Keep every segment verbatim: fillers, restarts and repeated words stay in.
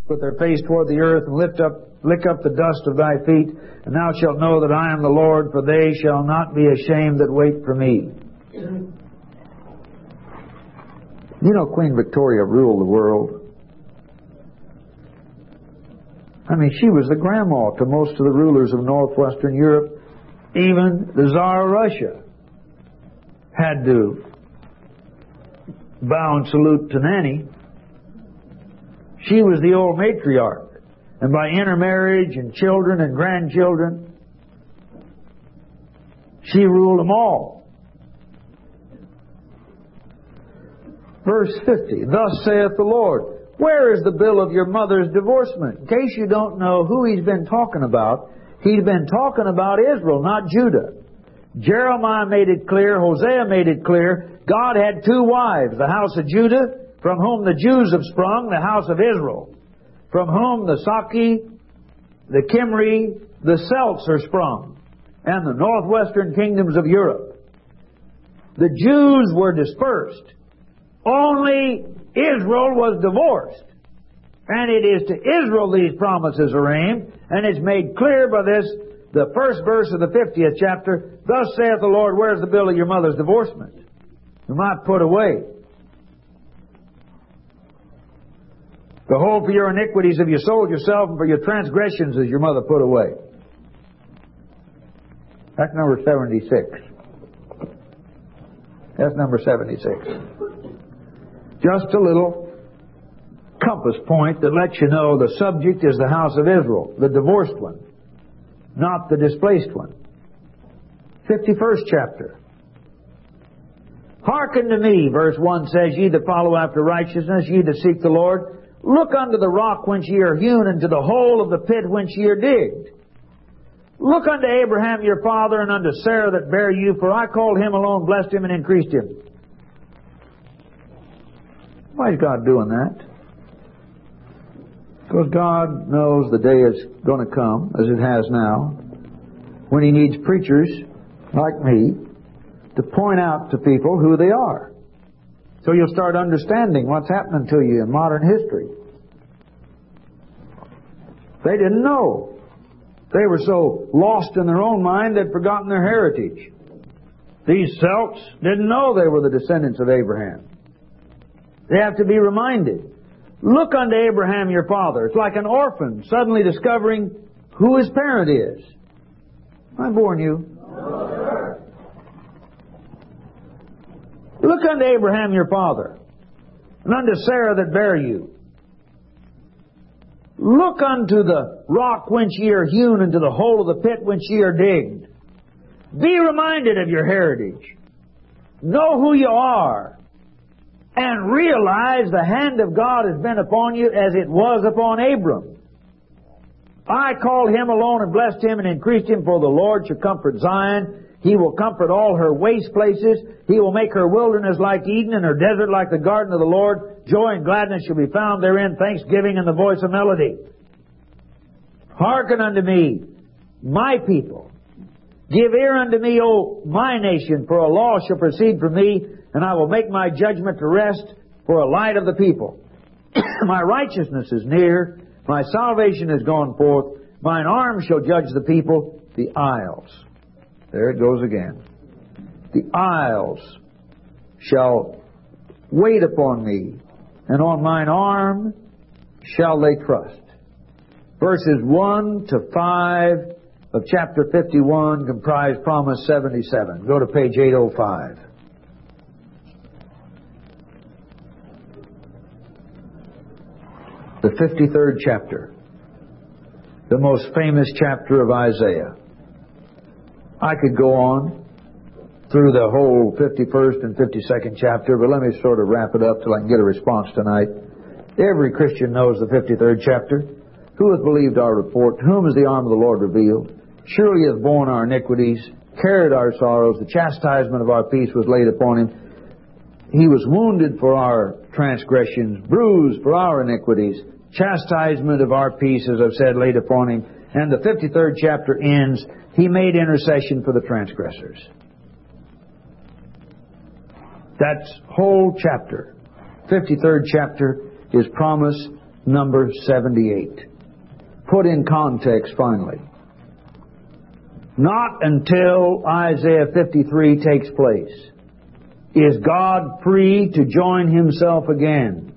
with their face toward the earth, and lift up, lick up the dust of thy feet, and thou shalt know that I am the Lord, for they shall not be ashamed that wait for me. You know, Queen Victoria ruled the world. I mean, she was the grandma to most of the rulers of northwestern Europe. Even the Tsar of Russia had to bow and salute to Nanny. She was the old matriarch. And by intermarriage and children and grandchildren, she ruled them all. Verse fifty, thus saith the Lord, where is the bill of your mother's divorcement? In case you don't know who he's been talking about, he's been talking about Israel, not Judah. Jeremiah made it clear, Hosea made it clear, God had two wives, the house of Judah, from whom the Jews have sprung, the house of Israel, from whom the Saki, the Kimri, the Celts are sprung, and the northwestern kingdoms of Europe. The Jews were dispersed. Only Israel was divorced. And it is to Israel these promises are aimed, and it's made clear by this, the first verse of the fiftieth chapter, thus saith the Lord, where's the bill of your mother's divorcement? Whom I put away. Behold, for your iniquities have you sold yourself, and for your transgressions is your mother put away. That's number seventy-six. That's number seventy-six. Just a little compass point that lets you know the subject is the house of Israel, the divorced one, not the displaced one. fifty-first chapter. Hearken to me, verse one says, ye that follow after righteousness, ye that seek the Lord, look unto the rock whence ye are hewn, and to the hole of the pit whence ye are digged. Look unto Abraham your father, and unto Sarah that bare you, for I called him alone, blessed him, and increased him. Why is God doing that? Because God knows the day is going to come, as it has now, when He needs preachers like me to point out to people who they are. So you'll start understanding what's happening to you in modern history. They didn't know. They were so lost in their own mind they'd forgotten their heritage. These Celts didn't know they were the descendants of Abraham. They have to be reminded. Look unto Abraham your father. It's like an orphan suddenly discovering who his parent is. I warn you. No, look unto Abraham your father, and unto Sarah that bare you. Look unto the rock whence ye are hewn, and to the hole of the pit whence ye are digged. Be reminded of your heritage. Know who you are. And realize the hand of God has been upon you as it was upon Abram. I called him alone and blessed him and increased him, for the Lord shall comfort Zion. He will comfort all her waste places. He will make her wilderness like Eden, and her desert like the garden of the Lord. Joy and gladness shall be found therein, thanksgiving and the voice of melody. Hearken unto me, my people. Give ear unto me, O my nation, for a law shall proceed from me, and I will make my judgment to rest for a light of the people. My righteousness is near, my salvation is gone forth, mine arm shall judge the people, the isles. There it goes again. The isles shall wait upon me, and on mine arm shall they trust. Verses one to five of chapter fifty-one comprise promise seventy-seven. Go to page eight oh five. The fifty-third chapter, the most famous chapter of Isaiah. I could go on through the whole fifty-first and fifty-second chapter, but let me sort of wrap it up till I can get a response tonight. Every Christian knows the fifty-third chapter. Who hath believed our report? To whom is the arm of the Lord revealed? Surely he hath borne our iniquities, carried our sorrows. The chastisement of our peace was laid upon him. He was wounded for our transgressions, bruised for our iniquities. Chastisement of our peace, as I've said, laid upon him. And the fifty-third chapter ends, he made intercession for the transgressors. That's whole chapter. fifty-third chapter is promise number seventy-eight. Put in context finally. Not until Isaiah fifty-three takes place is God free to join Himself again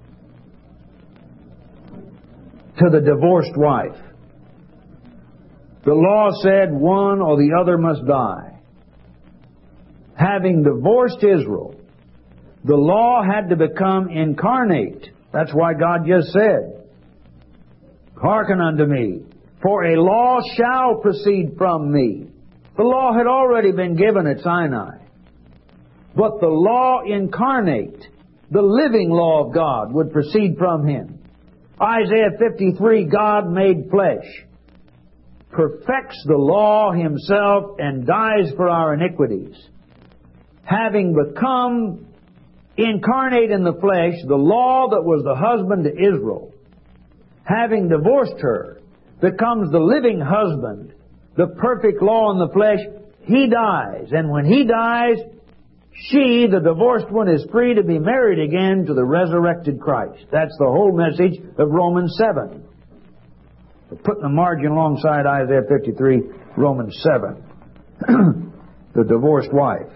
to the divorced wife. The law said one or the other must die. Having divorced Israel, the law had to become incarnate. That's why God just said, hearken unto me, for a law shall proceed from me. The law had already been given at Sinai. But the law incarnate, the living law of God, would proceed from Him. Isaiah fifty-three, God made flesh, perfects the law Himself and dies for our iniquities. Having become incarnate in the flesh, the law that was the husband to Israel, having divorced her, becomes the living husband, the perfect law in the flesh. He dies, and when He dies, she, the divorced one, is free to be married again to the resurrected Christ. That's the whole message of Romans seven. We're putting the margin alongside Isaiah fifty-three, Romans seven. The divorced wife.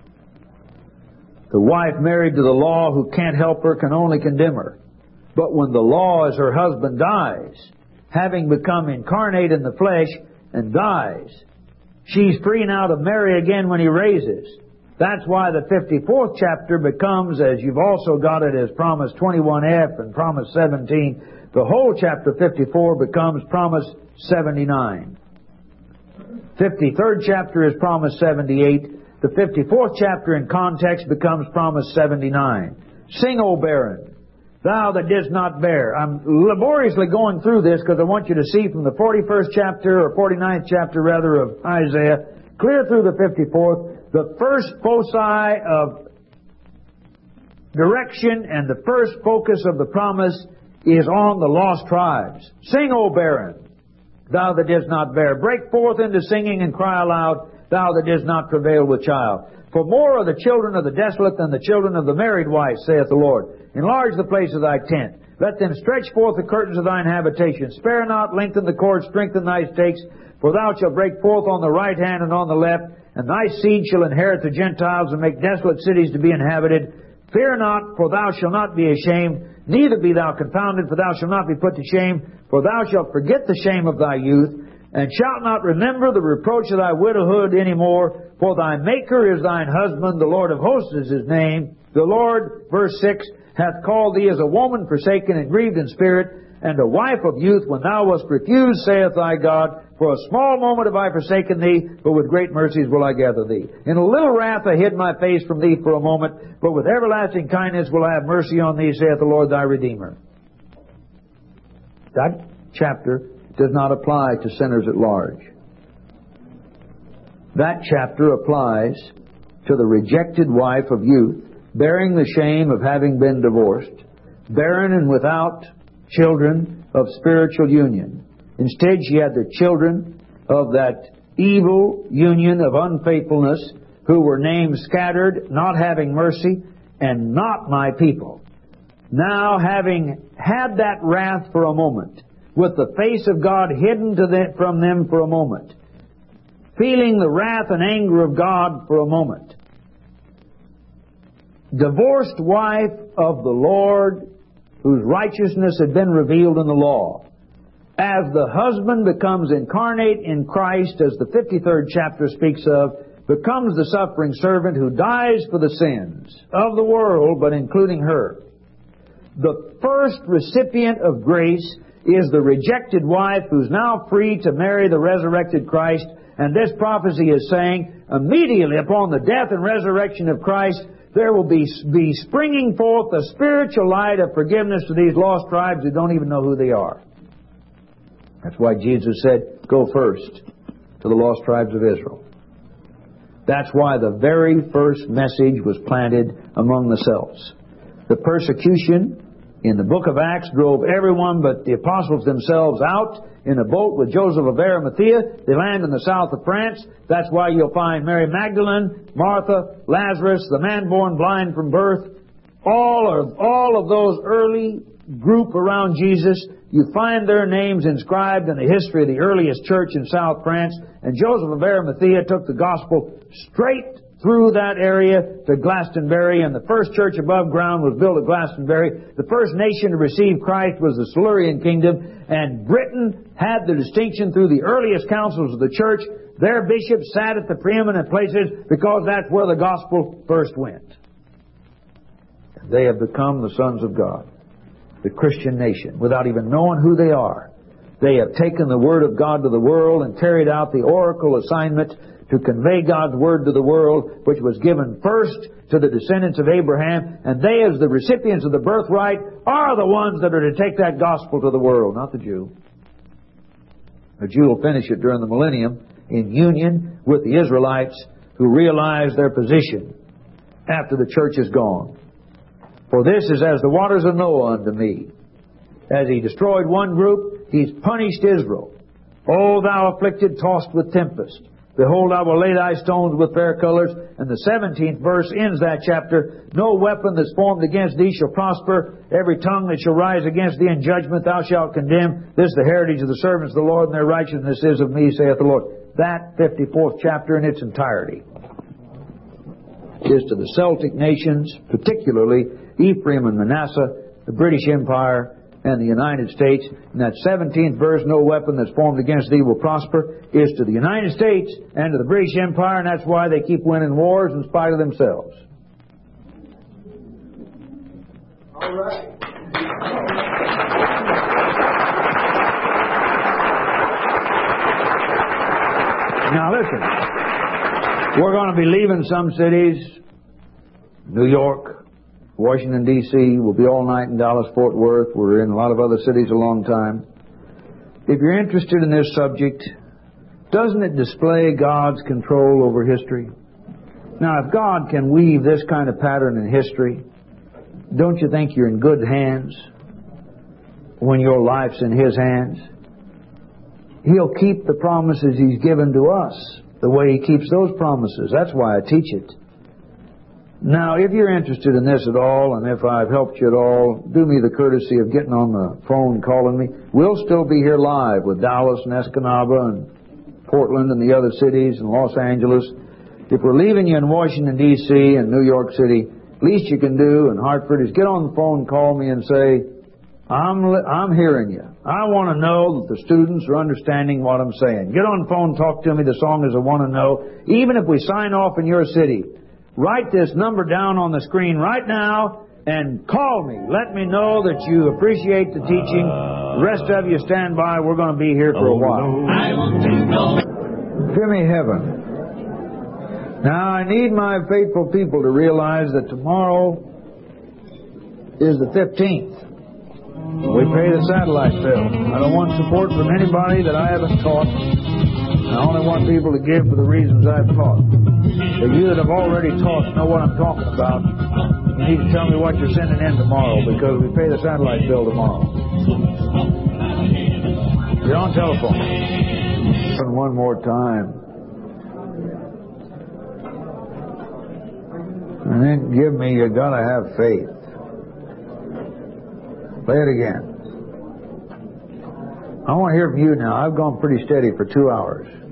The wife married to the law who can't help her, can only condemn her. But when the law as her husband dies, having become incarnate in the flesh and dies, she's free now to marry again when He raises. That's why the fifty-fourth chapter becomes, as you've also got it as Promise twenty-one F and Promise seventeen, the whole chapter fifty-four becomes Promise seventy-nine. fifty-third chapter is Promise seventy-eight. The fifty-fourth chapter in context becomes Promise seventy-nine. Sing, O barren, thou that didst not bear. I'm laboriously going through this because I want you to see from the forty-first chapter, or forty-ninth chapter rather, of Isaiah, clear through the fifty-fourth, the first foci of direction and the first focus of the promise is on the lost tribes. Sing, O barren, thou that didst not bear. Break forth into singing and cry aloud, thou that didst not travail with child. For more are the children of the desolate than the children of the married wife, saith the Lord. Enlarge the place of thy tent. Let them stretch forth the curtains of thine habitation. Spare not, lengthen the cord, strengthen thy stakes. For thou shalt break forth on the right hand and on the left, and thy seed shall inherit the Gentiles and make desolate cities to be inhabited. Fear not, for thou shalt not be ashamed, neither be thou confounded, for thou shalt not be put to shame. For thou shalt forget the shame of thy youth, and shalt not remember the reproach of thy widowhood any more. For thy Maker is thine husband, the Lord of hosts is His name. The Lord, verse six, hath called thee as a woman forsaken and grieved in spirit, and a wife of youth when thou wast refused, saith thy God. For a small moment have I forsaken thee, but with great mercies will I gather thee. In a little wrath I hid my face from thee for a moment, but with everlasting kindness will I have mercy on thee, saith the Lord thy Redeemer. That chapter does not apply to sinners at large. That chapter applies to the rejected wife of youth, bearing the shame of having been divorced, barren and without children of spiritual union. Instead, she had the children of that evil union of unfaithfulness, who were named scattered, not having mercy, and not my people. Now, having had that wrath for a moment, with the face of God hidden to them, from them for a moment, feeling the wrath and anger of God for a moment, divorced wife of the Lord, whose righteousness had been revealed in the law, as the husband becomes incarnate in Christ, as the fifty-third chapter speaks of, becomes the suffering servant who dies for the sins of the world, but including her. The first recipient of grace is the rejected wife who's now free to marry the resurrected Christ. And this prophecy is saying, immediately upon the death and resurrection of Christ, there will be, be springing forth the spiritual light of forgiveness to these lost tribes who don't even know who they are. That's why Jesus said, go first to the lost tribes of Israel. That's why the very first message was planted among the Celts. The persecution in the book of Acts drove everyone but the apostles themselves out in a boat with Joseph of Arimathea. They land in the south of France. That's why you'll find Mary Magdalene, Martha, Lazarus, the man born blind from birth. All of, all of those early group around Jesus. You find their names inscribed in the history of the earliest church in South France. And Joseph of Arimathea took the gospel straight through that area to Glastonbury, and the first church above ground was built at Glastonbury. The first nation to receive Christ was the Silurian kingdom, and Britain had the distinction through the earliest councils of the church. Their bishops sat at the preeminent places because that's where the gospel first went. They have become the sons of God, the Christian nation, without even knowing who they are. They have taken the Word of God to the world and carried out the oracle assignment to convey God's Word to the world, which was given first to the descendants of Abraham, and they, as the recipients of the birthright, are the ones that are to take that gospel to the world, not the Jew. The Jew will finish it during the millennium in union with the Israelites who realize their position after the church is gone. For this is as the waters of Noah unto me. As he destroyed one group, he's punished Israel. O thou afflicted, tossed with tempest, behold, I will lay thy stones with fair colors. And the seventeenth verse ends that chapter. No weapon that's formed against thee shall prosper. Every tongue that shall rise against thee in judgment thou shalt condemn. This is the heritage of the servants of the Lord, and their righteousness is of me, saith the Lord. That fifty-fourth chapter in its entirety is to the Celtic nations, particularly Ephraim and Manasseh, the British Empire, and the United States. And that seventeenth verse, no weapon that's formed against thee will prosper, is to the United States and to the British Empire, and that's why they keep winning wars in spite of themselves. All right. Now listen, we're going to be leaving some cities. New York, Washington, D C We'll be all night in Dallas, Fort Worth. We're in a lot of other cities a long time. If you're interested in this subject, doesn't it display God's control over history? Now, if God can weave this kind of pattern in history, don't you think you're in good hands when your life's in His hands? He'll keep the promises He's given to us the way He keeps those promises. That's why I teach it. Now, if you're interested in this at all, and if I've helped you at all, do me the courtesy of getting on the phone calling me. We'll still be here live with Dallas and Escanaba and Portland and the other cities and Los Angeles. If we're leaving you in Washington, D C and New York City, least you can do in Hartford is get on the phone and call me and say, I'm, li- I'm hearing you. I want to know that the students are understanding what I'm saying. Get on the phone and talk to me. The song is I Want to Know. Even if we sign off in your city, write this number down on the screen right now and call me. Let me know that you appreciate the teaching. The rest of you stand by. We're going to be here for a while. I want to know. Give me heaven. Now, I need my faithful people to realize that tomorrow is the fifteenth. We pay the satellite bill. I don't want support from anybody that I haven't taught. I only want people to give for the reasons I've taught. But you that have already taught know what I'm talking about. You need to tell me what you're sending in tomorrow, because we pay the satellite bill tomorrow. You're on telephone. One more time. And then give me, you gotta have faith. Play it again. I want to hear from you now. I've gone pretty steady for two hours.